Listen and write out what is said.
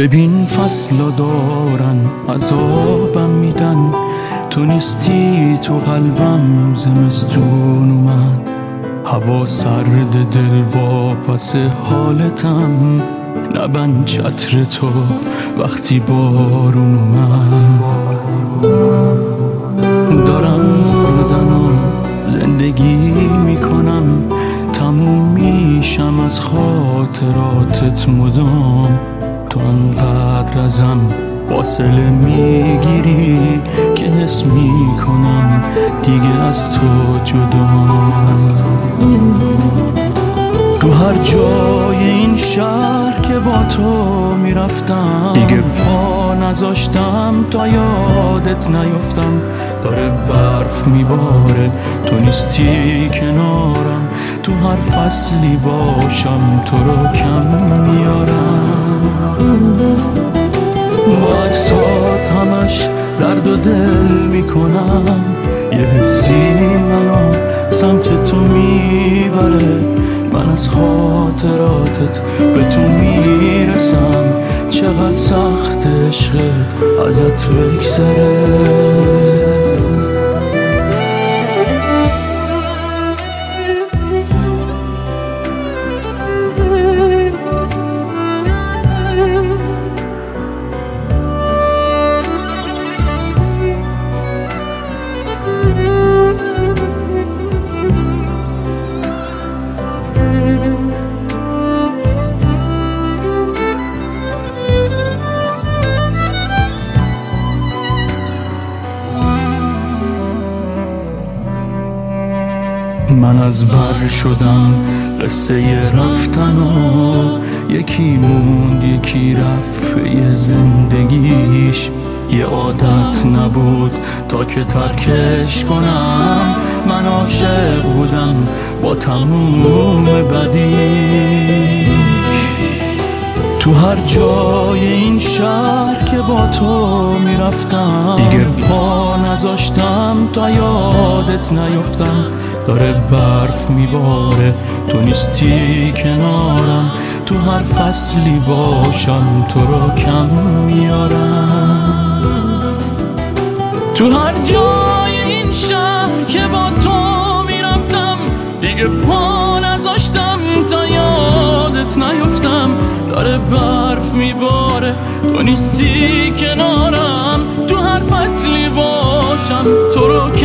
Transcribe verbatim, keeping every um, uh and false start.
ببین فصلا دارن عذابم میدن، تو نیستی تو قلبم زمستون اومد. هوا سرد دل واپس حالتم، نبند چتر تو وقتی بارون اومد. دارم مردن و زندگی میکنم، تموم میشم از خاطراتت مدام. تو انقدر ازم فاصله میگیری که حس میکنم دیگه از تو جدام. تو هر جای این شهر که با تو میرفتم، دیگه پا نذاشتم تا یادت نیفتم. داره برف میباره تو نیستی کنارم، تو هر فصلی باشم تو رو کم میارم. با عکسات همش درد و دل میکنم، یه حسی منو سمت تو میبره. من از خاطراتت به تو میرسم، چقدر سخت عشقت ازت بگذره. من از بر شدم قصه رفتن و یکی موند یکی رفت یه زندگیش. یه عادت نبود تا که ترکش کنم، من عاشق بودم با تموم بدیش. تو هر جای این شهر که با تو میرفتم، دیگه پا نذاشتم تا یادت نیفتم. داره برف میباره تو نیستی کنارم، تو هر فصلی باشم تو رو کم میارم. تو هر جای این شهر که با تو میرفتم، دیگه پا نذاشتم تا یادت نیفتم. داره برف میباره تو نیستی کنارم، تو هر فصلی باشم تو رو